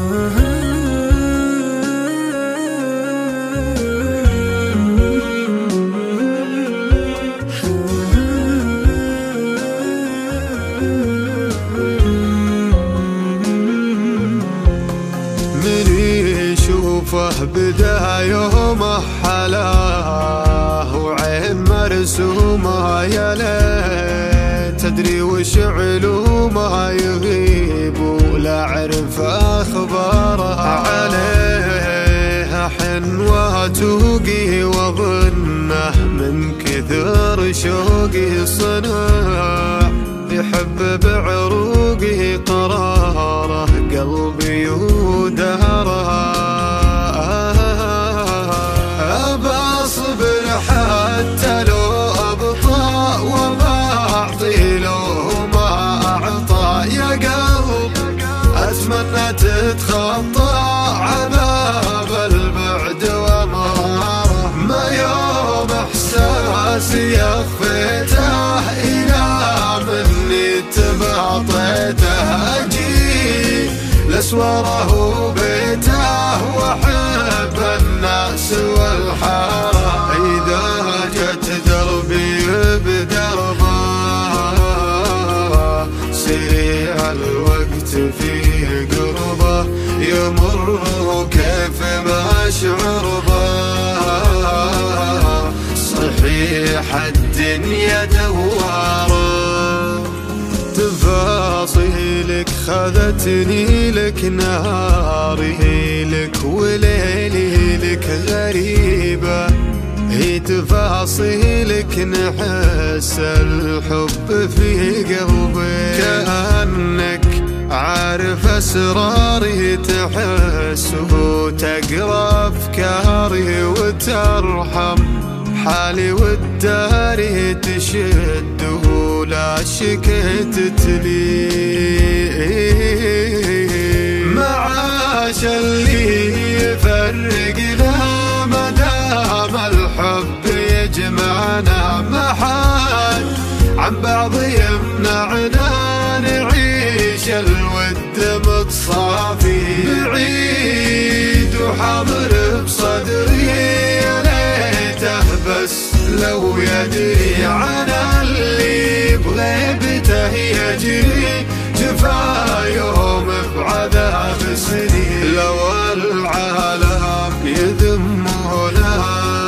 يشوفه بدا يومه حلاه وعين مرسومه يا ليت تدري وش علومه يغيب ولا عرف اخباره عليه حنوه توقي وظنه من كثر شوقي صنع يحب بعروقه قراره قلبي وداره أبى أصبر حتى لو أبطأ وما أعطي له ما أعطى يا قلب أتمنى تتخطى عذاب البعد ومراره ما يوم إحساسي يخفيته إلى مني تباطيته أجي لسواره بيته وأحب الناس والحارة إذا جت دربي بدربه سريع الوقت في قربه يمر كيف ما أشعر به صحيح الدنيا دواره تفاصيلك خذتني لك نهاري لك وليلي لك غريبة هي تفاصيلك نحس الحب في قلبي كأنك عارف أسراري تحس وتقرأ أفكاري وترحم حالي والداري تشده لا شكيت تلي معاش اللي يفرقنا ما دام الحب يجمعنا ما حد عن بعض يمنعنا نعيش الود متصافي بعيد وحاضر بصدري بس لو يدري عن اللي بغيبته يجري جفا يوم بعذاب سنين لو العالم يذمونه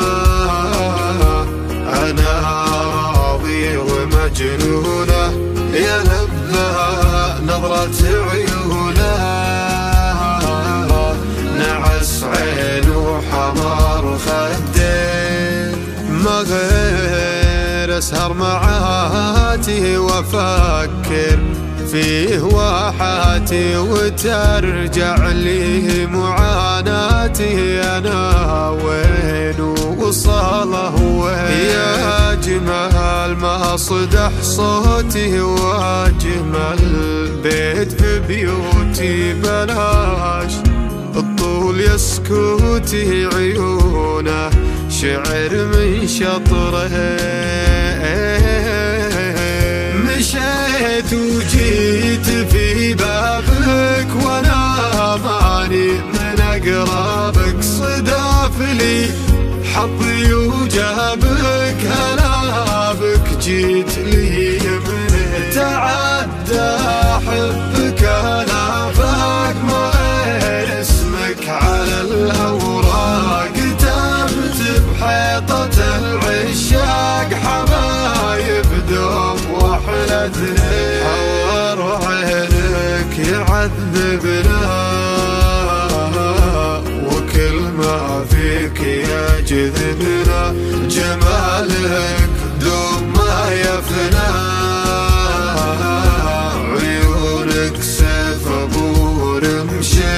أنا راضي ومجنونه يلبها نظرة عيونه نعس عين وحمار خدين ما غير اسهر معاتي وافكر فيه واحاتي وترجع لي معاناتي انا وين وصاله وين يا جمال ما صدح صوتي واجمل بيت في بيوتي بلاش الطول يسكوتي عيونه شعر من شطره مشيت وجيت في بابك وانا ماني من اقرابك صداف لي حظي وجابك هلا بك جيت لي من تعدى احبك انا فاك ما غير اسمك على الاوراق بحيطة العشاق حبايب دوم وحلتني حور عينك يعذبنا وكل ما فيك يجذبنا جمالك دوم ما يفنى عيونك سيف ابو رمشي